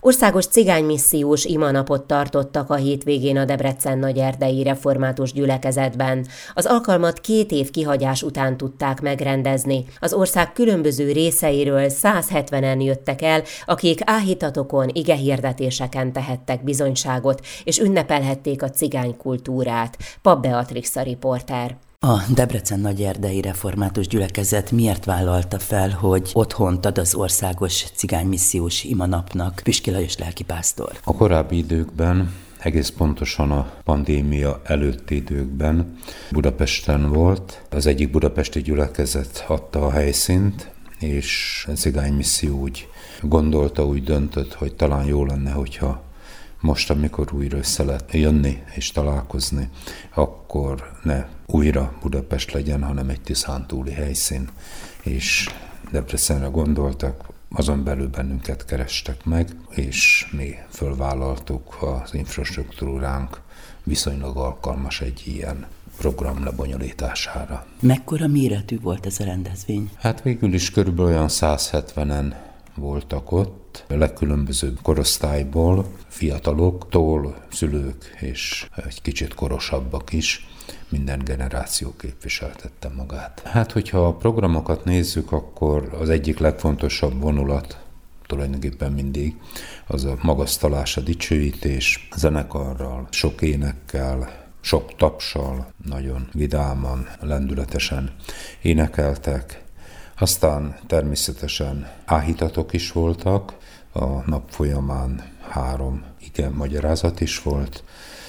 Országos cigánymissziós imanapot tartottak a hétvégén a Debrecen Nagyerdei Református Gyülekezetben. Az alkalmat 2 év kihagyás után tudták megrendezni. Az ország különböző részeiről 170-en jöttek el, akik áhítatokon, igehirdetéseken tehettek bizonyságot, és ünnepelhették a cigány kultúrát. Papp Beatrix a riporter. A Debrecen Nagyerdei Református Gyülekezet miért vállalta fel, hogy otthont ad az Országos Cigánymissziós Imanapnak? Püspöki Lajos lelkipásztor. A korábbi időkben, egész pontosan a pandémia előtti időkben Budapesten volt. Az egyik budapesti gyülekezet adta a helyszínt, és a cigánymisszió úgy gondolta, úgy döntött, hogy talán jó lenne, hogyha most, amikor újra össze lehet jönni és találkozni, akkor ne újra Budapest legyen, hanem egy tiszántúli helyszín. És Debrecenre gondoltak, azon belül bennünket kerestek meg, és mi fölvállaltuk az infrastruktúránk viszonylag alkalmas egy ilyen program lebonyolítására. Mekkora méretű volt ez a rendezvény? Hát végül is körülbelül olyan 170-en voltak ott, a legkülönbözőbb korosztályból, fiataloktól, szülők és egy kicsit korosabbak is, minden generáció képviseltette magát. Hát, hogyha a programokat nézzük, akkor az egyik legfontosabb vonulat tulajdonképpen mindig az a magasztalás, a dicsőítés, zenekarral, sok énekkel, sok tapssal, nagyon vidáman, lendületesen énekeltek. Aztán természetesen áhítatok is voltak, a nap folyamán 3 ige magyarázat is volt,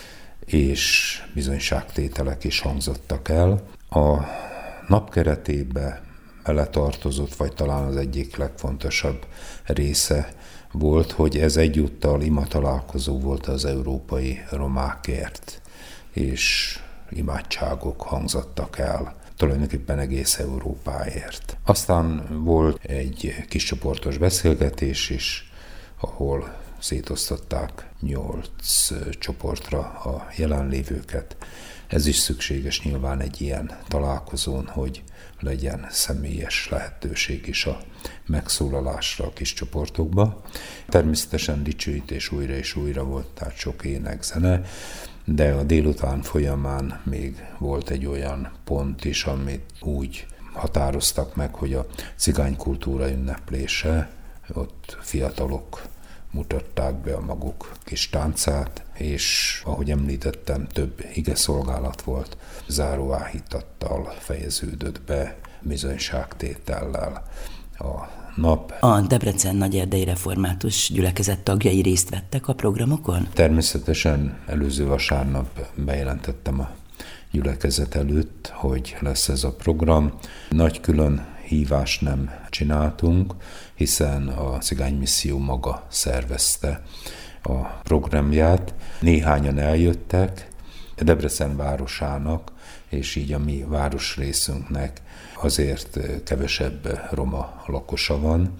és bizonyságtételek is hangzottak el. A nap keretébe beletartozott, vagy talán az egyik legfontosabb része volt, hogy ez egyúttal imatalálkozó volt az európai romákért, és imádságok hangzottak el tulajdonképpen egész Európáért. Aztán volt egy kis csoportos beszélgetés is, ahol szétosztották 8 csoportra a jelenlévőket. Ez is szükséges nyilván egy ilyen találkozón, hogy legyen személyes lehetőség is a megszólalásra a kis csoportokba. Természetesen dicsőítés újra és újra volt, tehát sok ének, zene, de a délután folyamán még volt egy olyan pont is, amit úgy határoztak meg, hogy a cigánykultúra ünneplése, ott fiatalok mutatták be a maguk kis táncát, és ahogy említettem, több igeszolgálat volt, záró áhítattal fejeződött be, bizonyságtétellel a nap. A Debrecen Nagyerdei Református Gyülekezet tagjai részt vettek a programokon? Természetesen előző vasárnap bejelentettem a gyülekezet előtt, hogy lesz ez a program. Nagy külön hívást nem csináltunk, hiszen a cigánymisszió maga szervezte a programját. Néhányan eljöttek, Debrecen városának, és így a mi városrészünknek azért kevesebb roma lakosa van,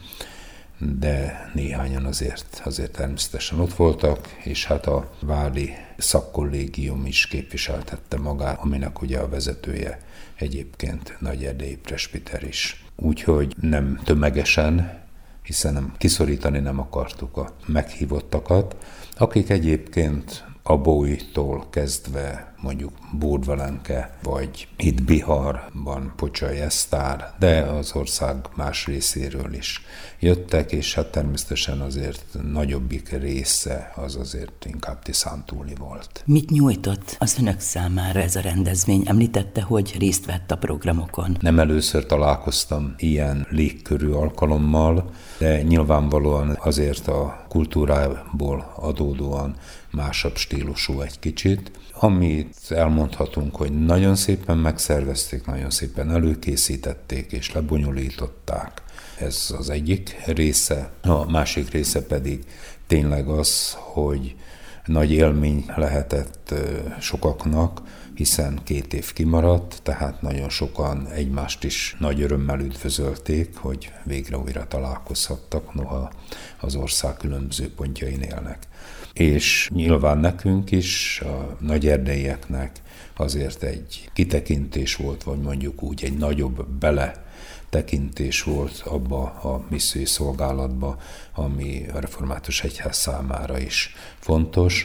de néhányan azért természetesen ott voltak, és hát a vári szakkollégium is képviseltette magát, aminek ugye a vezetője egyébként nagyerdei presbiter is. Úgyhogy nem tömegesen, hiszen kiszorítani nem akartuk a meghívottakat, akik egyébként Abóitól kezdve mondjuk Búrvalenke, vagy itt Biharban Pocsai Esztár, de az ország más részéről is jöttek, és hát természetesen azért nagyobbik része az azért inkább tiszántúli volt. Mit nyújtott az önök számára ez a rendezvény? Említette, hogy részt vett a programokon. Nem először találkoztam ilyen légkörű alkalommal, de nyilvánvalóan azért a kultúrából adódóan másabb stílusú egy kicsit. Amit elmondhatunk, hogy nagyon szépen megszervezték, nagyon szépen előkészítették és lebonyolították. Ez az egyik része. A másik része pedig tényleg az, hogy nagy élmény lehetett sokaknak, hiszen 2 év kimaradt, tehát nagyon sokan egymást is nagy örömmel üdvözölték, hogy végre újra találkozhattak, noha az ország különböző pontjain élnek. És nyilván nekünk is, a nagyerdeieknek azért egy kitekintés volt, vagy mondjuk úgy egy nagyobb tekintés volt abba a missziói szolgálatba, ami a református egyház számára is fontos,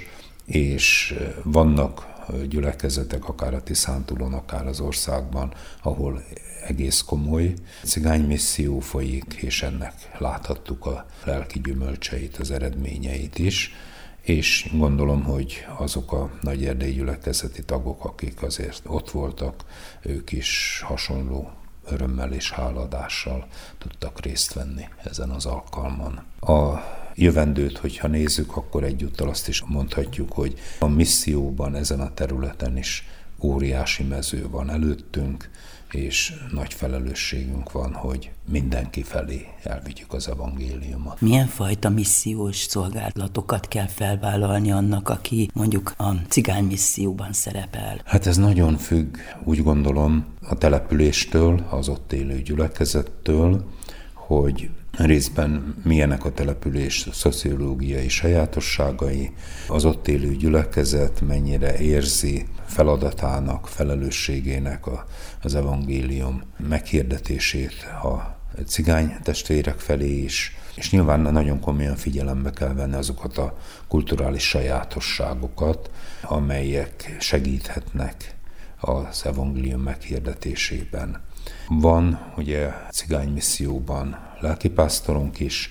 és vannak gyülekezetek, akár a Tiszántúlon, akár az országban, ahol egész komoly cigánymisszió folyik, és ennek láthattuk a lelki gyümölcseit, az eredményeit is, és gondolom, hogy azok a nagyerdei gyülekezeti tagok, akik azért ott voltak, ők is hasonló örömmel és háladással tudtak részt venni ezen az alkalmon. A jövendőt, hogyha nézzük, akkor egyúttal azt is mondhatjuk, hogy a misszióban ezen a területen is óriási mező van előttünk, és nagy felelősségünk van, hogy mindenki felé elvigyük az evangéliumot. Milyen fajta missziós szolgálatokat kell felvállalni annak, aki mondjuk a cigánymisszióban szerepel? Hát ez nagyon függ, úgy gondolom, a településtől, az ott élő gyülekezettől, hogy részben milyenek a település szociológiai sajátosságai, az ott élő gyülekezet mennyire érzi feladatának, felelősségének az evangélium meghirdetését a cigány testvérek felé is, és nyilván nagyon komolyan figyelembe kell venni azokat a kulturális sajátosságokat, amelyek segíthetnek az evangélium meghirdetésében. Van ugye cigánymisszióban lelkipásztorunk is,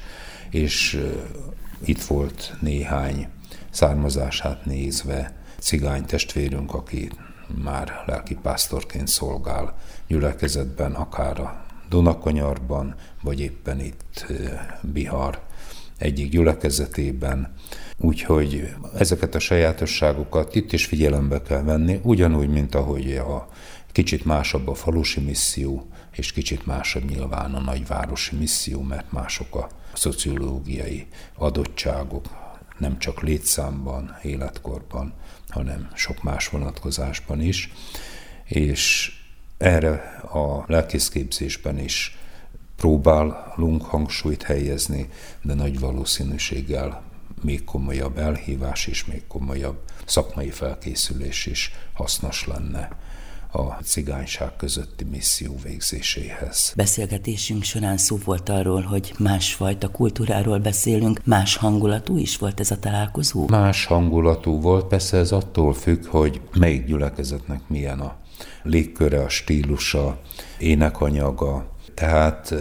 és itt volt néhány származását nézve cigány testvérünk, aki már lelkipásztorként szolgál gyülekezetben, akár a Dunakanyarban, vagy éppen itt Bihar egyik gyülekezetében. Úgyhogy ezeket a sajátosságokat itt is figyelembe kell venni, ugyanúgy, mint ahogy a kicsit másabb a falusi misszió, és kicsit másabb nyilván a nagyvárosi misszió, mert mások a szociológiai adottságok, nem csak létszámban, életkorban, hanem sok más vonatkozásban is. És erre a lelkészképzésben is próbálunk hangsúlyt helyezni, de nagy valószínűséggel még komolyabb elhívás és még komolyabb szakmai felkészülés is hasznos lenne a cigányság közötti misszió végzéséhez. Beszélgetésünk során szó volt arról, hogy másfajta kultúráról beszélünk, más hangulatú is volt ez a találkozó? Más hangulatú volt, persze ez attól függ, hogy melyik gyülekezetnek milyen a légköre, a stílusa, énekanyaga. Tehát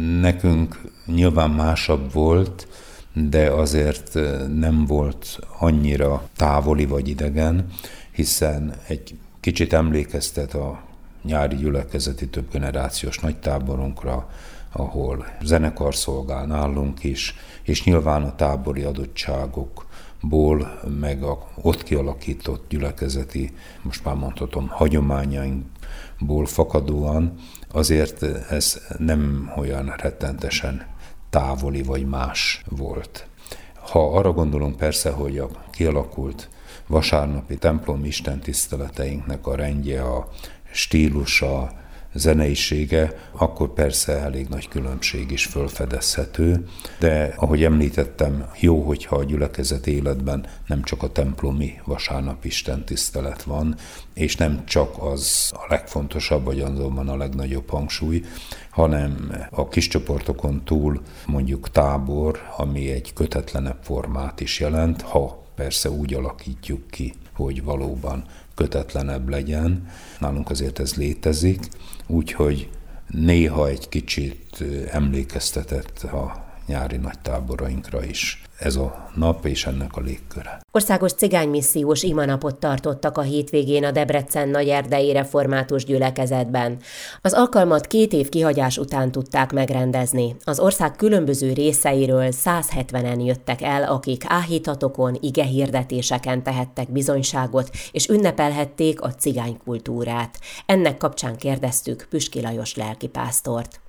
nekünk nyilván másabb volt, de azért nem volt annyira távoli vagy idegen, hiszen egy kicsit emlékeztet a nyári gyülekezeti többgenerációs nagytáborunkra, ahol zenekar szolgál nálunk is, és nyilván a tábori adottságokból, meg a ott kialakított gyülekezeti, most már mondhatom, hagyományainkból fakadóan, azért ez nem olyan rettentesen távoli vagy más volt. Ha arra gondolunk persze, hogy a kialakult vasárnapi templomi istentiszteleteinknek a rendje, a stílusa, zeneisége, akkor persze elég nagy különbség is fölfedezhető, de ahogy említettem, jó, hogyha a gyülekezet életben nem csak a templomi vasárnapi istentisztelet van, és nem csak az a legfontosabb, vagy azonban a legnagyobb hangsúly, hanem a kis csoportokon túl mondjuk tábor, ami egy kötetlenebb formát is jelent, ha persze úgy alakítjuk ki, hogy valóban kötetlenebb legyen. Nálunk azért ez létezik, úgyhogy néha egy kicsit emlékeztetett a nyári nagytáborainkra is ez a nap és ennek a légköre. Országos cigánymissziós imanapot tartottak a hétvégén a Debrecen-Nagyerdei református gyülekezetben. Az alkalmat 2 év kihagyás után tudták megrendezni. Az ország különböző részeiről 170-en jöttek el, akik áhítatokon, igehirdetéseken tehettek bizonyságot, és ünnepelhették a cigánykultúrát. Ennek kapcsán kérdeztük Püski Lajos lelkipásztort.